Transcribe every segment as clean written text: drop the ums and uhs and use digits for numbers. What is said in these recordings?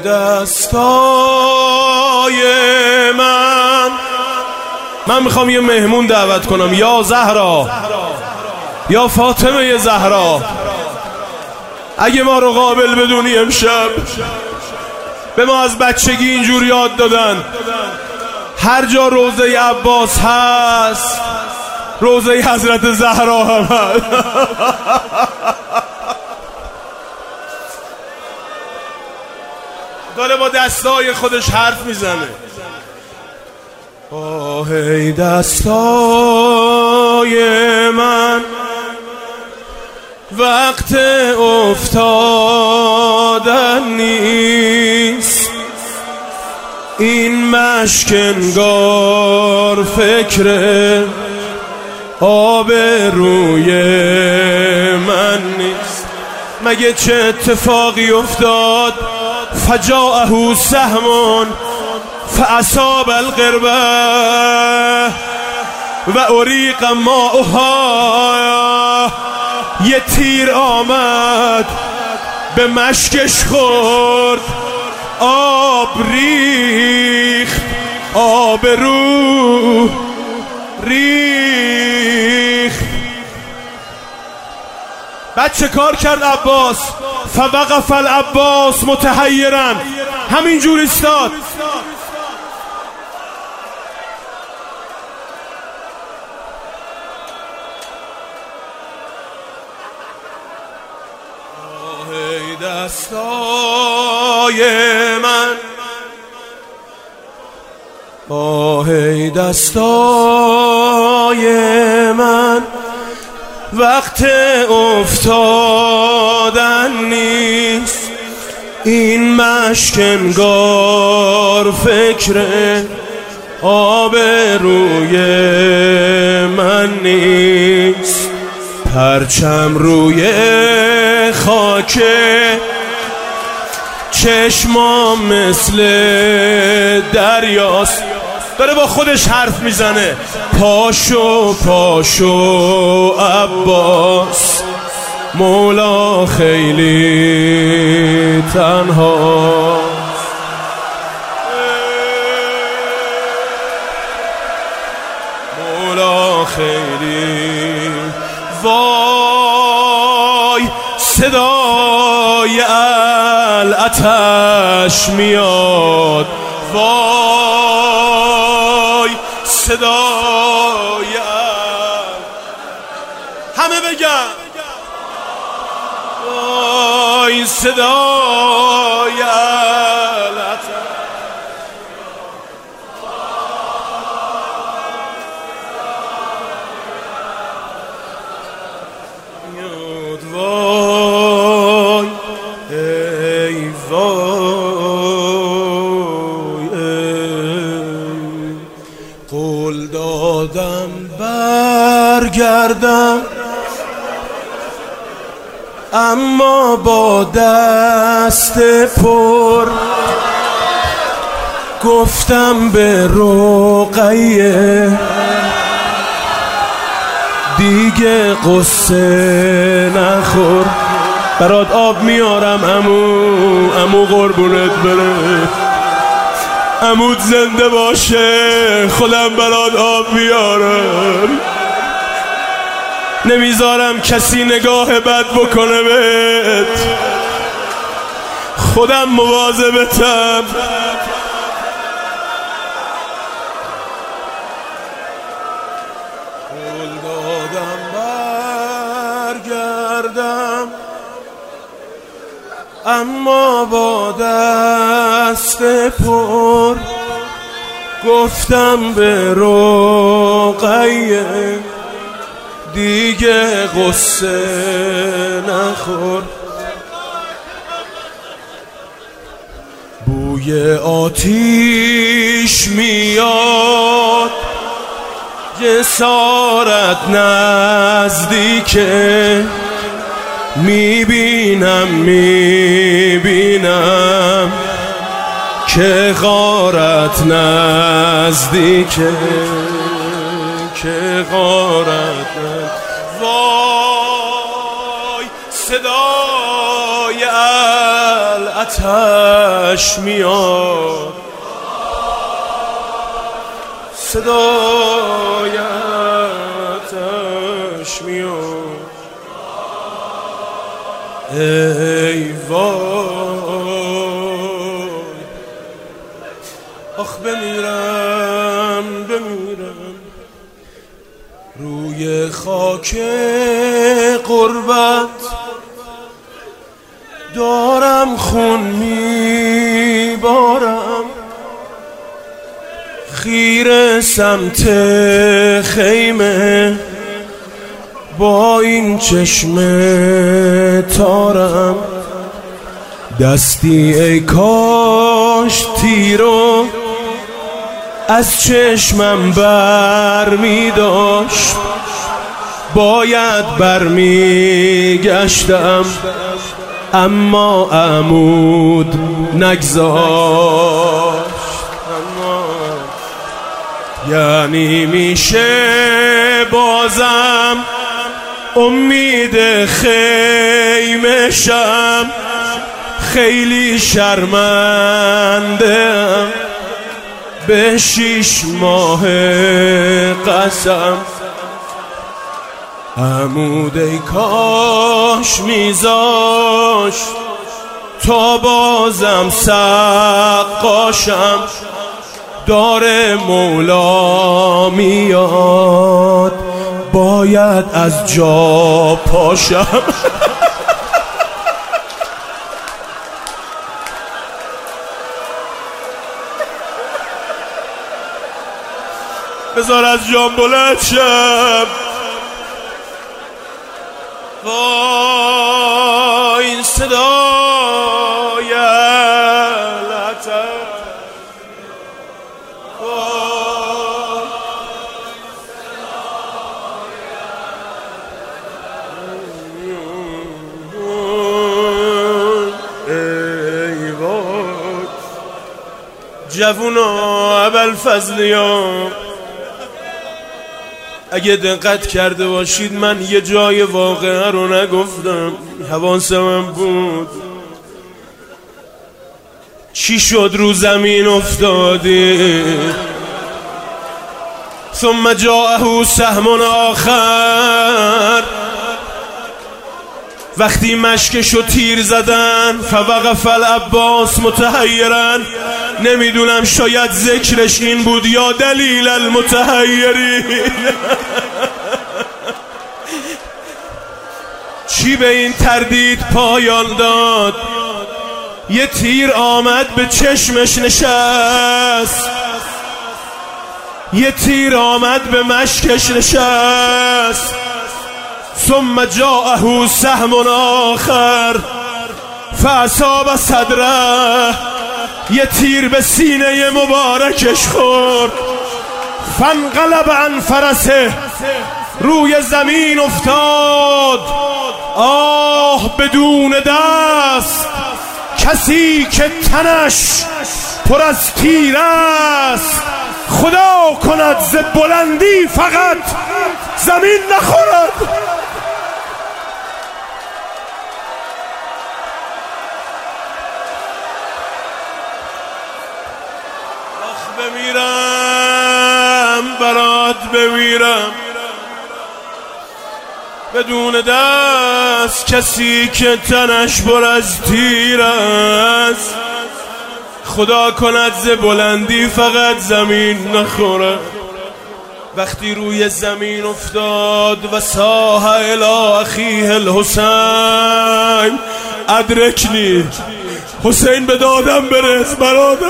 دستای من میخوام یه مهمون دعوت کنم. یا زهرا، یا فاطمه زهرا، اگه ما رو قابل بدونی امشب، به ما از بچگی اینجور یاد دادن هر جا روضه عباس هست روضه حضرت زهرا هم هست. داره با دستای خودش حرف میزنه. ای دستای من، وقت افتادن نیست، این مشک انگار فکر آب روی من نیست. مگه چه اتفاقی افتاد؟ فجاءه سهم فاصاب القربه و اریق ماؤها، یه تیر آمد به مشکش خورد، آب ریخت، آب رو ریخت. بعد چه کار کرد عباس؟ فوقف العباس متحیرا، همینجور ایستاد. ای دستای من، ای دستای من، وقت افتادن نیست، این مشک انگار فکر آب روی من نیست. پرچم روی خاک، چشمام مثل دریاست. داره با خودش حرف میزنه. پاشو پاشو عباس، مولا خیلی تنها. مولا خیلی، وای صدای العطش میاد، وای صدای همه بگن، وای صدای العطش. وای ای وای قول دادم برگردم، اما با دست پر گفتم به رقیه دیگه قصه نخور. برات آب میارم عمو قربونت بره، عمود زنده باشه، خودم برات آب میارم، نمیذارم کسی نگاه بد بکنه بهت، خودم مواظبتم. قول دادم برگردم، اما با دست پر گفتم به رقیه دیگه قصه نخور. بوی آتیش میاد، جسارت نزدیکه، میبینم که غارت نزدیکه، که غارت وای صدای آتش میاد، صدای آتش میاد. ای وای، آخ بمیرم روی خاک غربت، دارم خون میبارم، خیره سمت خیمه با این چشم تارم. دستی ای کاش تیرو از چشمم بر می داشت، باید بر می گشتم اما عمود نگذاشت. یعنی میشه بازم امید خیمه شم، خیلی شرمنده‌ام به 6 ماه قسم. عمود ای کاش میذاشت تا بازم سقاشم، داره مولا میاد باید از جا پاشم. بذار از جام بلند شم. وای این صدای لطف، ای وای جوونا ابوالفضلیان، اگه دقت کرده باشید من یه جای واقعه رو نگفتم، حواسم بود. چی شد رو زمین افتادی؟ ثم جاءه سهم آخر، وقتی مشکشو تیر زدن فوقف العباس متحیرا، نمیدونم شاید ذکرش این بود یا دلیل المتحیرین. چی به این تردید پایان داد؟ یه تیر آمد به چشمش نشست، یه تیر آمد به مشکش نشست. ثم جاءه سهم آخر فاصاب صدره، یه تیر به سینه مبارکش خورد. فانقلب عن فرسه، روی زمین افتاد. آه بدون دست، کسی که تنش پر از تیر است، خدا کند ز بلندی فقط زمین نخورد. آخ بمیرم برات بمیرم بدون دست، کسی که تنش پر از تیر است، خدا کند ز بلندی فقط زمین نخوره. وقتی روی زمین افتاد و صاح الی اخیه الحسین ادرکنی، حسین به دادم برس برادر.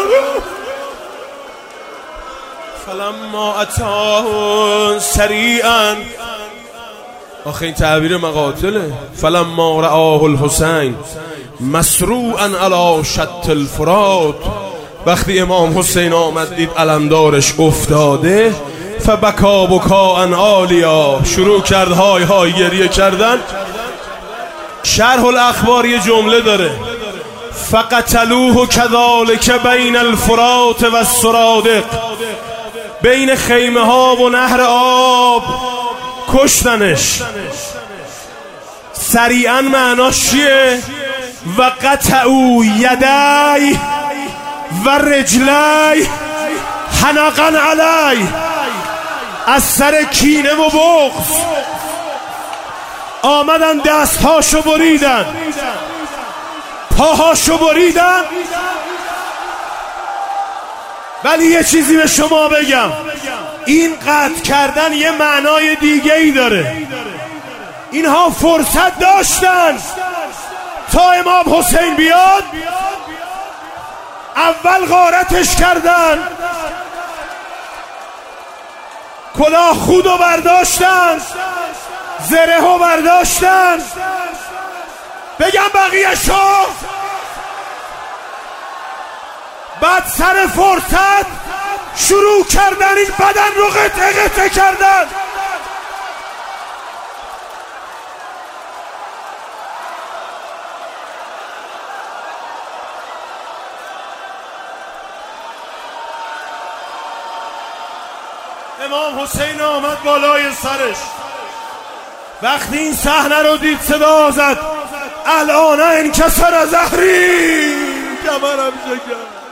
فلما اتاه سریعا، آخه این تعبیر مقاتله. فلما رآه الحسین مسروعا علی شط الفرات، وقتی امام حسین آمد دید علمدارش افتاده، فبکا بکاء عالیا، شروع کرد های های گریه کردن. شرح الاخبار یه جمله داره، فقتلوه کذالک بین الفرات و السرادق، بین خیمه ها و نهر آب کشتنش. سریعا معناش چیه؟ و قطعوا یدی و رجلی حنقا علی، از سر کینه و بغض آمدن دستهاشو بریدن، پاهاشو بریدن. ولی یه چیزی به شما بگم، این قطع کردن یه معنای دیگه ای داره. اینها فرصت داشتن تا امام حسین بیاد، اول غارتش کردن، کلاه خودو برداشتن، زره رو برداشتن. بگم بقیه شو، بعد سر فرصت شروع کردن این بدن رو قطعه قطعه کردن. امام حسین آمد بالای سرش، وقتی این صحنه رو دید صدا زد الان انکسر ظهری، کمرم شکست.